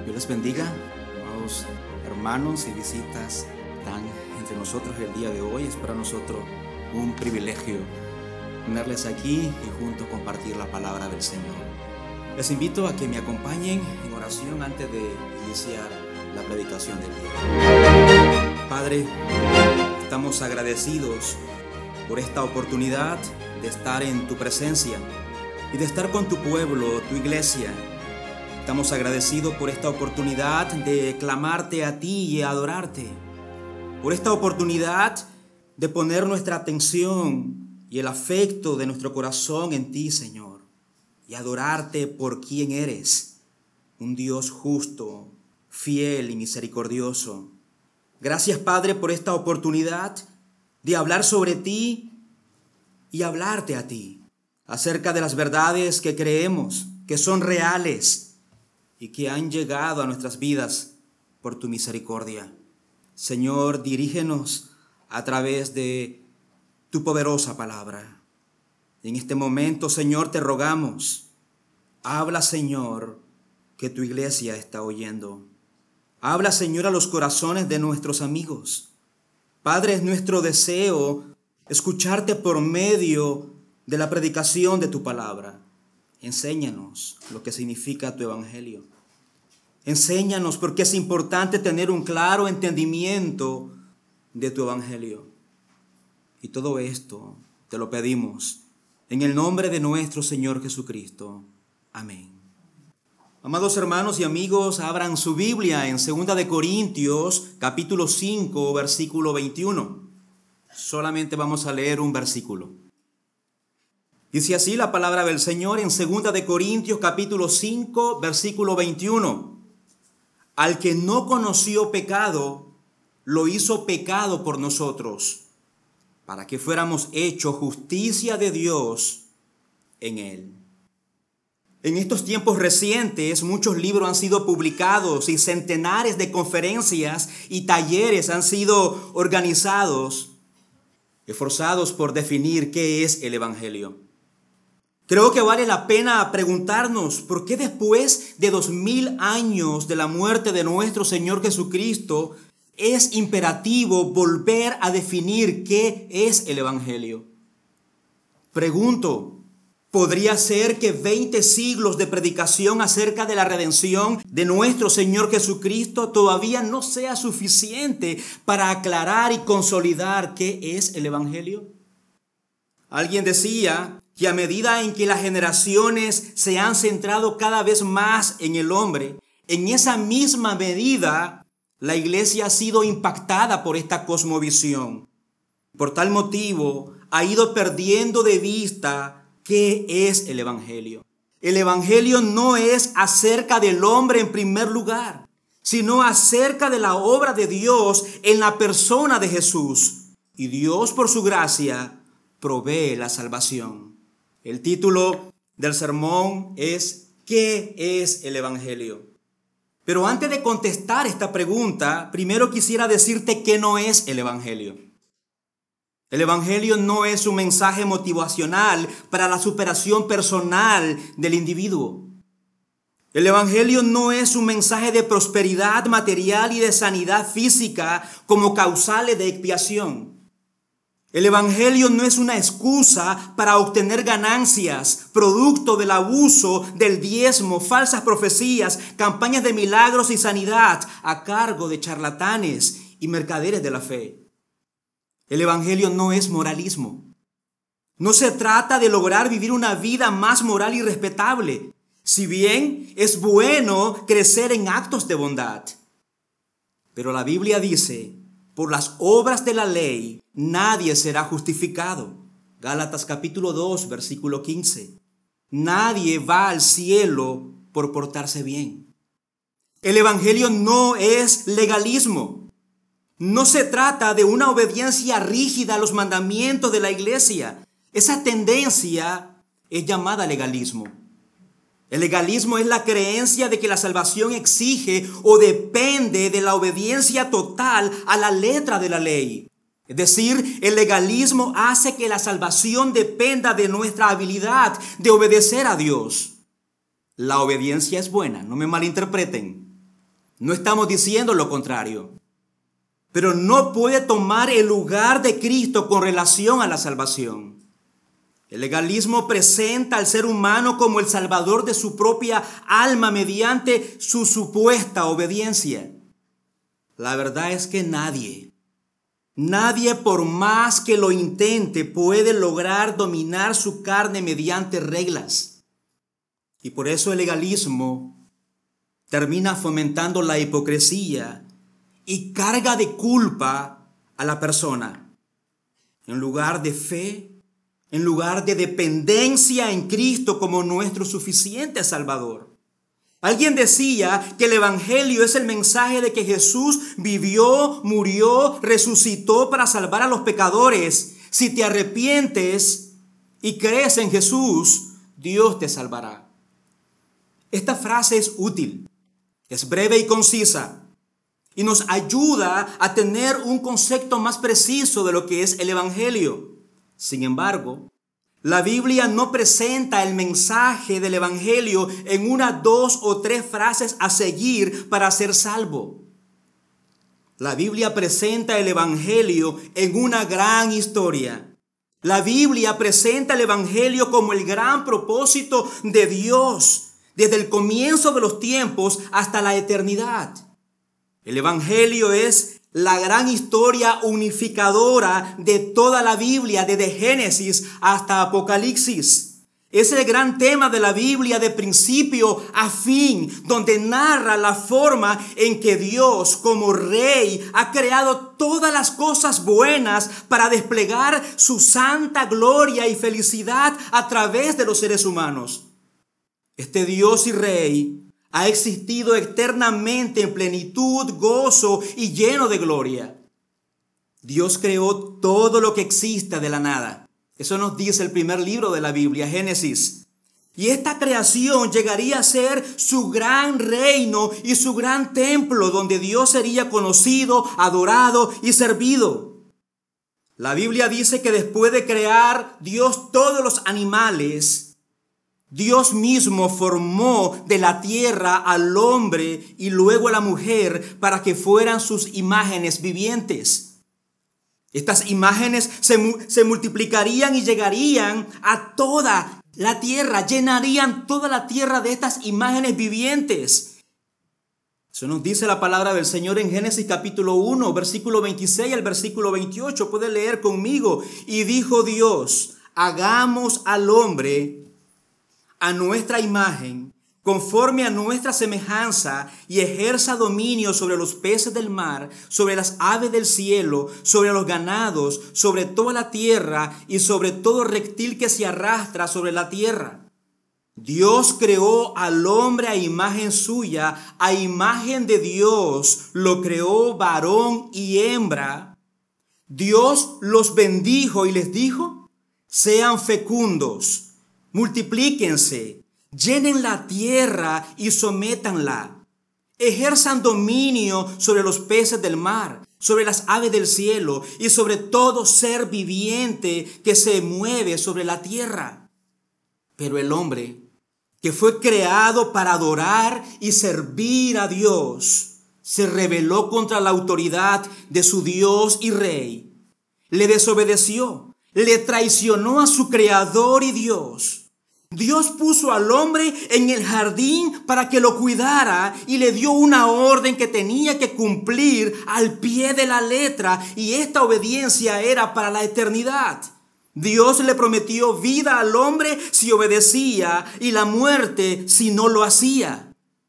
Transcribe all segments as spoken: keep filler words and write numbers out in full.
Dios les bendiga, amados hermanos y visitas están entre nosotros el día de hoy. Es para nosotros un privilegio tenerles aquí y juntos compartir la palabra del Señor. Les invito a que me acompañen en oración antes de iniciar la predicación del día. Padre, estamos agradecidos por esta oportunidad de estar en tu presencia y de estar con tu pueblo, tu iglesia. Estamos agradecidos por esta oportunidad de clamarte a ti y adorarte, por esta oportunidad de poner nuestra atención y el afecto de nuestro corazón en ti, Señor, y adorarte por quien eres, un Dios justo, fiel y misericordioso. Gracias, Padre, por esta oportunidad de hablar sobre ti y hablarte a ti, acerca de las verdades que creemos, que son reales y que han llegado a nuestras vidas por tu misericordia. Señor, dirígenos a través de tu poderosa palabra. En este momento, Señor, te rogamos, habla, Señor, que tu iglesia está oyendo. Habla, Señor, a los corazones de nuestros amigos. Padre, es nuestro deseo escucharte por medio de la predicación de tu palabra. Enséñanos lo que significa tu evangelio. Enséñanos porque es importante tener un claro entendimiento de tu evangelio. Y todo esto te lo pedimos en el nombre de nuestro Señor Jesucristo. Amén. Amados hermanos y amigos, abran su Biblia en segunda de Corintios, capítulo cinco, versículo veintiuno. Solamente vamos a leer un versículo. Dice así la palabra del Señor en segunda de Corintios, capítulo cinco, versículo veintiuno. Al que no conoció pecado, lo hizo pecado por nosotros, para que fuéramos hechos justicia de Dios en él. En estos tiempos recientes, muchos libros han sido publicados y centenares de conferencias y talleres han sido organizados, esforzados por definir qué es el evangelio. Creo que vale la pena preguntarnos por qué después de dos mil años de la muerte de nuestro Señor Jesucristo es imperativo volver a definir qué es el evangelio. Pregunto, ¿podría ser que veinte siglos de predicación acerca de la redención de nuestro Señor Jesucristo todavía no sea suficiente para aclarar y consolidar qué es el evangelio? Alguien decía que a medida en que las generaciones se han centrado cada vez más en el hombre, en esa misma medida la iglesia ha sido impactada por esta cosmovisión. Por tal motivo, ha ido perdiendo de vista qué es el evangelio. El evangelio no es acerca del hombre en primer lugar, sino acerca de la obra de Dios en la persona de Jesús. Y Dios, por su gracia, provee la salvación. El título del sermón es ¿qué es el evangelio? Pero antes de contestar esta pregunta, primero quisiera decirte qué no es el evangelio. El evangelio no es un mensaje motivacional para la superación personal del individuo. El evangelio no es un mensaje de prosperidad material y de sanidad física como causales de expiación. El evangelio no es una excusa para obtener ganancias, producto del abuso del diezmo, falsas profecías, campañas de milagros y sanidad a cargo de charlatanes y mercaderes de la fe. El evangelio no es moralismo. No se trata de lograr vivir una vida más moral y respetable, si bien es bueno crecer en actos de bondad. Pero la Biblia dice, por las obras de la ley, nadie será justificado. Gálatas capítulo dos, versículo quince. Nadie va al cielo por portarse bien. El evangelio no es legalismo. No se trata de una obediencia rígida a los mandamientos de la iglesia. Esa tendencia es llamada legalismo. El legalismo es la creencia de que la salvación exige o depende de la obediencia total a la letra de la ley. Es decir, el legalismo hace que la salvación dependa de nuestra habilidad de obedecer a Dios. La obediencia es buena, no me malinterpreten. No estamos diciendo lo contrario. Pero no puede tomar el lugar de Cristo con relación a la salvación. El legalismo presenta al ser humano como el salvador de su propia alma mediante su supuesta obediencia. La verdad es que nadie, nadie por más que lo intente puede lograr dominar su carne mediante reglas. Y por eso el legalismo termina fomentando la hipocresía y carga de culpa a la persona. En lugar de fe, en lugar de dependencia en Cristo como nuestro suficiente Salvador. Alguien decía que el Evangelio es el mensaje de que Jesús vivió, murió, resucitó para salvar a los pecadores. Si te arrepientes y crees en Jesús, Dios te salvará. Esta frase es útil, es breve y concisa. Y nos ayuda a tener un concepto más preciso de lo que es el Evangelio. Sin embargo, la Biblia no presenta el mensaje del Evangelio en una, dos o tres frases a seguir para ser salvo. La Biblia presenta el Evangelio en una gran historia. La Biblia presenta el Evangelio como el gran propósito de Dios, desde el comienzo de los tiempos hasta la eternidad. El Evangelio es la gran historia unificadora de toda la Biblia, desde Génesis hasta Apocalipsis. Es el gran tema de la Biblia de principio a fin, donde narra la forma en que Dios, como Rey, ha creado todas las cosas buenas para desplegar su santa gloria y felicidad a través de los seres humanos. Este Dios y Rey ha existido eternamente en plenitud, gozo y lleno de gloria. Dios creó todo lo que existe de la nada. Eso nos dice el primer libro de la Biblia, Génesis. Y esta creación llegaría a ser su gran reino y su gran templo, donde Dios sería conocido, adorado y servido. La Biblia dice que después de crear Dios todos los animales, Dios mismo formó de la tierra al hombre y luego a la mujer para que fueran sus imágenes vivientes. Estas imágenes se, se multiplicarían y llegarían a toda la tierra, llenarían toda la tierra de estas imágenes vivientes. Eso nos dice la palabra del Señor en Génesis capítulo uno, versículo veintiséis al versículo veintiocho. Puede leer conmigo. Y dijo Dios, hagamos al hombre a nuestra imagen, conforme a nuestra semejanza, y ejerza dominio sobre los peces del mar, sobre las aves del cielo, sobre los ganados, sobre toda la tierra y sobre todo reptil que se arrastra sobre la tierra. Dios creó al hombre a imagen suya, a imagen de Dios lo creó varón y hembra. Dios los bendijo y les dijo, sean fecundos, multiplíquense, llenen la tierra y sométanla. Ejerzan dominio sobre los peces del mar, sobre las aves del cielo y sobre todo ser viviente que se mueve sobre la tierra. Pero el hombre, que fue creado para adorar y servir a Dios, se rebeló contra la autoridad de su Dios y Rey. Le desobedeció, le traicionó a su Creador y Dios. Dios puso al hombre en el jardín para que lo cuidara y le dio una orden que tenía que cumplir al pie de la letra, y esta obediencia era para la eternidad. Dios le prometió vida al hombre si obedecía y la muerte si no lo hacía.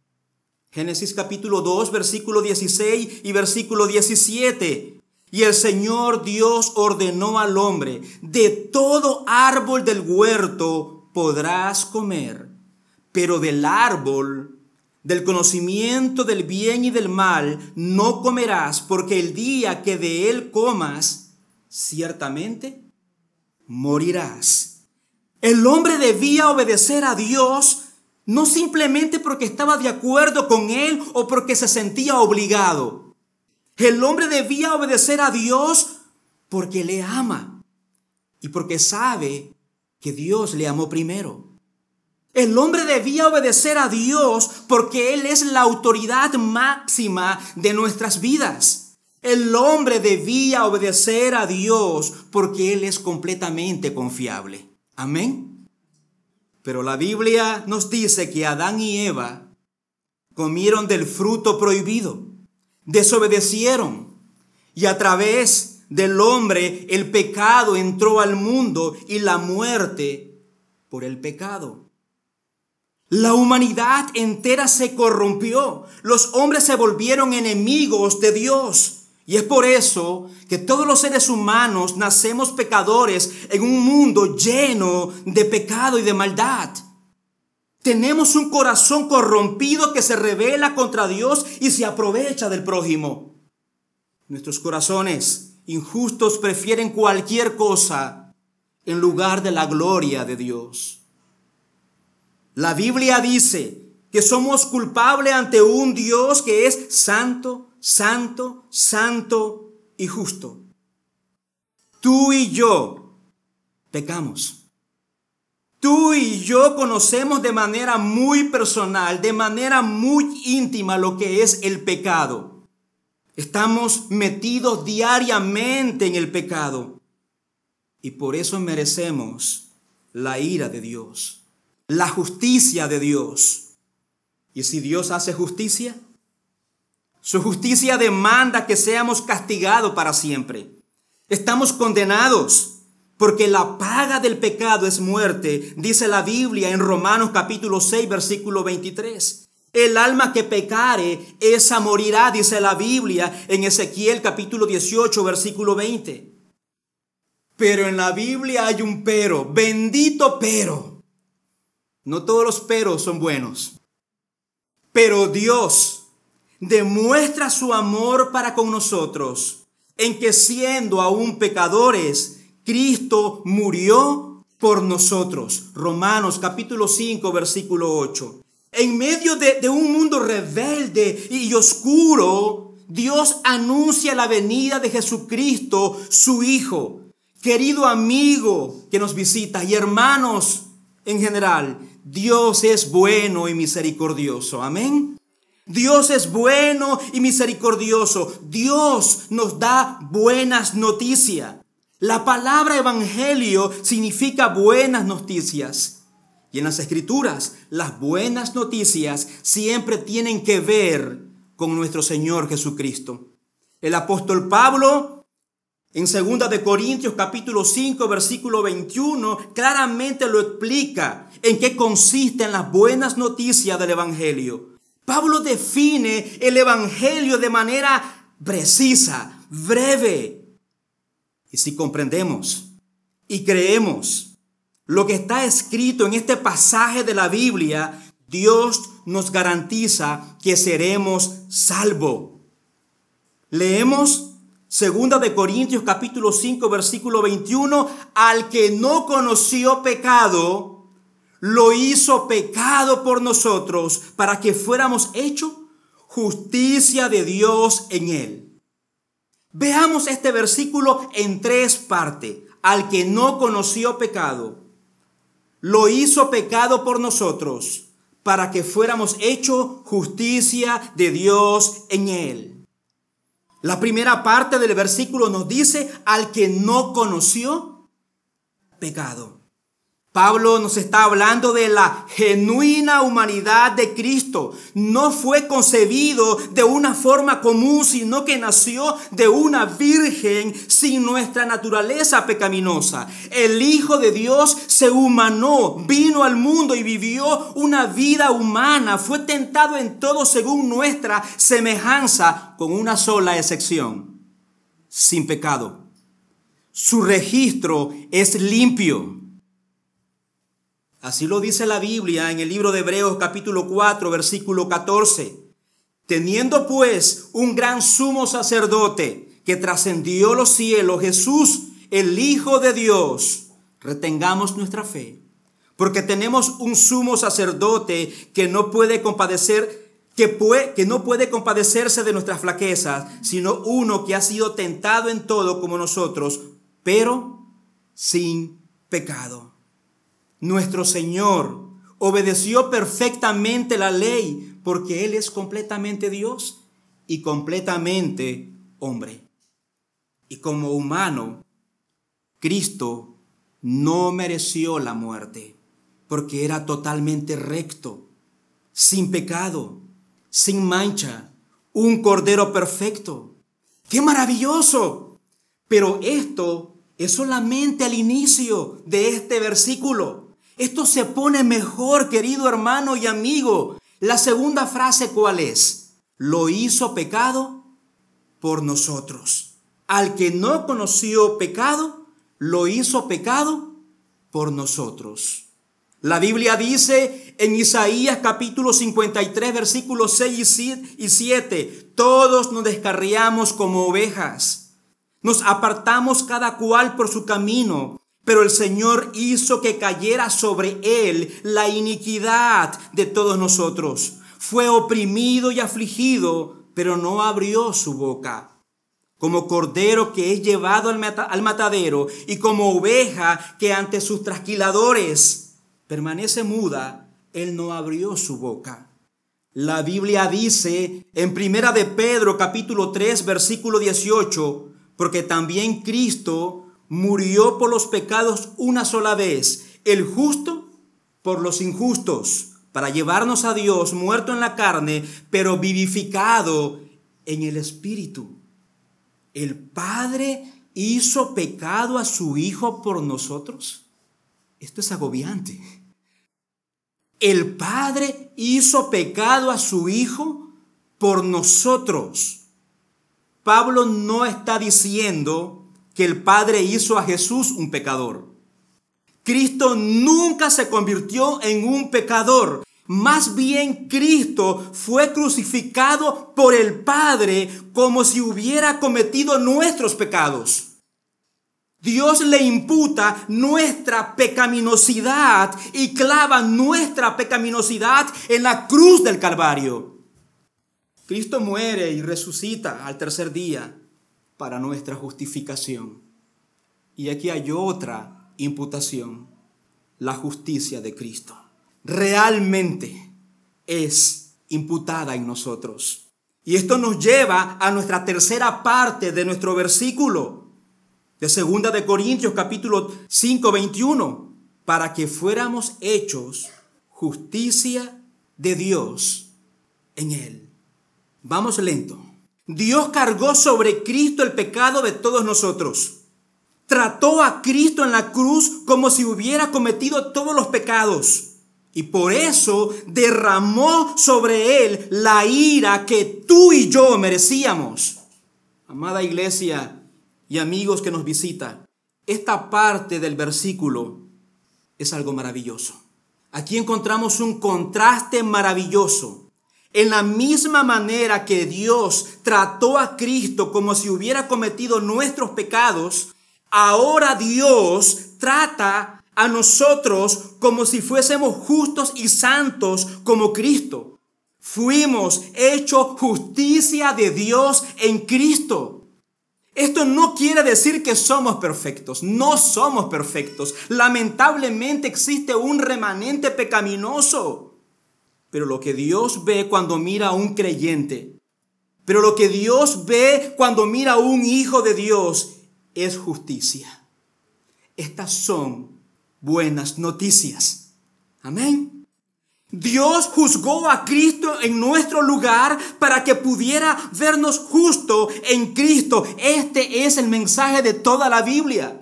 Génesis capítulo dos, versículo dieciséis y versículo diecisiete. Y el Señor Dios ordenó al hombre, de todo árbol del huerto podrás comer, pero del árbol del conocimiento del bien y del mal no comerás, porque el día que de él comas, ciertamente morirás. El hombre debía obedecer a Dios, no simplemente porque estaba de acuerdo con él o porque se sentía obligado. El hombre debía obedecer a Dios porque le ama y porque sabe que Dios le amó primero. El hombre debía obedecer a Dios porque Él es la autoridad máxima de nuestras vidas. El hombre debía obedecer a Dios porque Él es completamente confiable. Amén. Pero la Biblia nos dice que Adán y Eva comieron del fruto prohibido, desobedecieron, y a través del hombre el pecado entró al mundo y la muerte por el pecado. La humanidad entera se corrompió. Los hombres se volvieron enemigos de Dios. Y es por eso que todos los seres humanos nacemos pecadores en un mundo lleno de pecado y de maldad. Tenemos un corazón corrompido que se rebela contra Dios y se aprovecha del prójimo. Nuestros corazones injustos prefieren cualquier cosa en lugar de la gloria de Dios. La Biblia dice que somos culpables ante un Dios que es santo, santo, santo y justo. Tú y yo pecamos. Tú y yo conocemos de manera muy personal, de manera muy íntima lo que es el pecado. Estamos metidos diariamente en el pecado y por eso merecemos la ira de Dios. La justicia de Dios. ¿Y si Dios hace justicia? Su justicia demanda que seamos castigados para siempre. Estamos condenados porque la paga del pecado es muerte, dice la Biblia en Romanos capítulo seis, versículo veintitrés. El alma que pecare, esa morirá, dice la Biblia en Ezequiel capítulo dieciocho, versículo veinte. Pero en la Biblia hay un pero, bendito pero. No todos los peros son buenos, pero Dios demuestra su amor para con nosotros en que siendo aún pecadores, Cristo murió por nosotros. Romanos capítulo cinco, versículo ocho. En medio de, de un mundo rebelde y oscuro, Dios anuncia la venida de Jesucristo, su Hijo, querido amigo que nos visita y hermanos en general. Dios es bueno y misericordioso. Amén. Dios es bueno y misericordioso. Dios nos da buenas noticias. La palabra evangelio significa buenas noticias. Y en las Escrituras, las buenas noticias siempre tienen que ver con nuestro Señor Jesucristo. El apóstol Pablo, en segunda de Corintios capítulo cinco, versículo veintiuno, claramente lo explica en qué consisten las buenas noticias del evangelio. Pablo define el evangelio de manera precisa, breve. Y si comprendemos y creemos lo que está escrito en este pasaje de la Biblia, Dios nos garantiza que seremos salvos. Leemos Segunda de Corintios capítulo cinco, versículo veintiuno. Al que no conoció pecado, lo hizo pecado por nosotros para que fuéramos hechos justicia de Dios en él. Veamos este versículo en tres partes. Al que no conoció pecado, lo hizo pecado por nosotros para que fuéramos hechos justicia de Dios en él. La primera parte del versículo nos dice al que no conoció pecado. Pablo nos está hablando de la genuina humanidad de Cristo. No fue concebido de una forma común, sino que nació de una virgen sin nuestra naturaleza pecaminosa. El Hijo de Dios se humanó, vino al mundo y vivió una vida humana. Fue tentado en todo según nuestra semejanza, con una sola excepción: sin pecado. Su registro es limpio. Así lo dice la Biblia en el libro de Hebreos capítulo cuatro, versículo catorce. Teniendo pues un gran sumo sacerdote que trascendió los cielos, Jesús, el Hijo de Dios, retengamos nuestra fe, porque tenemos un sumo sacerdote que no puede compadecer, que, puede, que no puede compadecerse de nuestras flaquezas, sino uno que ha sido tentado en todo como nosotros, pero sin pecado. Nuestro Señor obedeció perfectamente la ley porque Él es completamente Dios y completamente hombre. Y como humano, Cristo no mereció la muerte porque era totalmente recto, sin pecado, sin mancha, un cordero perfecto. ¡Qué maravilloso! Pero esto es solamente el inicio de este versículo. Esto se pone mejor, querido hermano y amigo. La segunda frase, ¿cuál es? Lo hizo pecado por nosotros. Al que no conoció pecado, lo hizo pecado por nosotros. La Biblia dice en Isaías capítulo cincuenta y tres, versículos seis y siete, todos nos descarriamos como ovejas, nos apartamos cada cual por su camino, pero el Señor hizo que cayera sobre él la iniquidad de todos nosotros. Fue oprimido y afligido, pero no abrió su boca. Como cordero que es llevado al, mata- al matadero y como oveja que ante sus trasquiladores permanece muda, él no abrió su boca. La Biblia dice en Primera de Pedro capítulo tres versículo dieciocho, porque también Cristo murió por los pecados una sola vez, el justo por los injustos, para llevarnos a Dios muerto en la carne, pero vivificado en el Espíritu. ¿El Padre hizo pecado a su Hijo por nosotros? Esto es agobiante. El Padre hizo pecado a su Hijo por nosotros. Pablo no está diciendo que el Padre hizo a Jesús un pecador. Cristo nunca se convirtió en un pecador. Más bien, Cristo fue crucificado por el Padre como si hubiera cometido nuestros pecados. Dios le imputa nuestra pecaminosidad y clava nuestra pecaminosidad en la cruz del Calvario. Cristo muere y resucita al tercer día para nuestra justificación. Y aquí hay otra imputación, la justicia de Cristo. Realmente es imputada en nosotros. Y esto nos lleva a nuestra tercera parte de nuestro versículo de Segunda de Corintios capítulo cinco, veintiuno, para que fuéramos hechos justicia de Dios en él. Vamos lento. Dios cargó sobre Cristo el pecado de todos nosotros. Trató a Cristo en la cruz como si hubiera cometido todos los pecados. Y por eso derramó sobre él la ira que tú y yo merecíamos. Amada iglesia y amigos que nos visitan, esta parte del versículo es algo maravilloso. Aquí encontramos un contraste maravilloso. En la misma manera que Dios trató a Cristo como si hubiera cometido nuestros pecados, ahora Dios trata a nosotros como si fuésemos justos y santos como Cristo. Fuimos hechos justicia de Dios en Cristo. Esto no quiere decir que somos perfectos. No somos perfectos. Lamentablemente existe un remanente pecaminoso. Pero lo que Dios ve cuando mira a un creyente, pero lo que Dios ve cuando mira a un hijo de Dios es justicia. Estas son buenas noticias. Amén. Dios juzgó a Cristo en nuestro lugar para que pudiera vernos justo en Cristo. Este es el mensaje de toda la Biblia.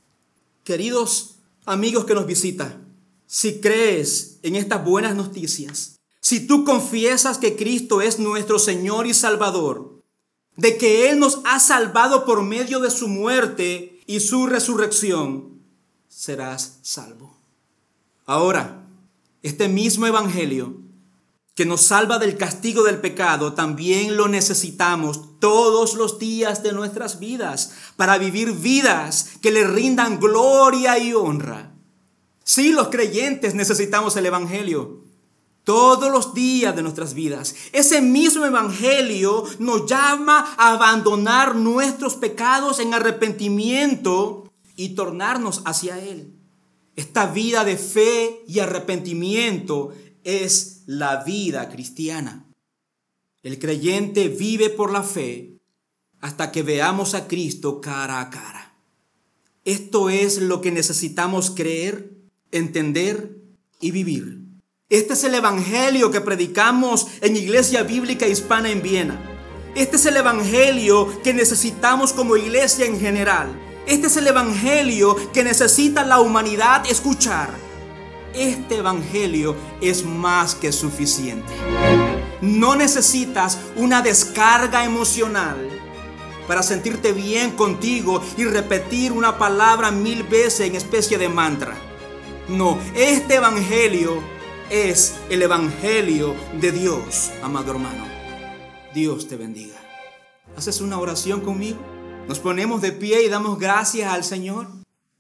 Queridos amigos que nos visitan, si crees en estas buenas noticias, si tú confiesas que Cristo es nuestro Señor y Salvador, de que Él nos ha salvado por medio de su muerte y su resurrección, serás salvo. Ahora, este mismo evangelio que nos salva del castigo del pecado, también lo necesitamos todos los días de nuestras vidas para vivir vidas que le rindan gloria y honra. Sí, los creyentes necesitamos el evangelio todos los días de nuestras vidas. Ese mismo evangelio nos llama a abandonar nuestros pecados en arrepentimiento y tornarnos hacia Él. Esta vida de fe y arrepentimiento es la vida cristiana. El creyente vive por la fe hasta que veamos a Cristo cara a cara. Esto es lo que necesitamos creer, entender y vivir. Este es el evangelio que predicamos en Iglesia Bíblica Hispana en Viena. Este es el evangelio que necesitamos como iglesia en general. Este es el evangelio que necesita la humanidad escuchar. Este evangelio es más que suficiente. No necesitas una descarga emocional para sentirte bien contigo y repetir una palabra mil veces en especie de mantra. No, este evangelio es el evangelio de Dios, amado hermano. Dios te bendiga. ¿Haces una oración conmigo? Nos ponemos de pie y damos gracias al Señor.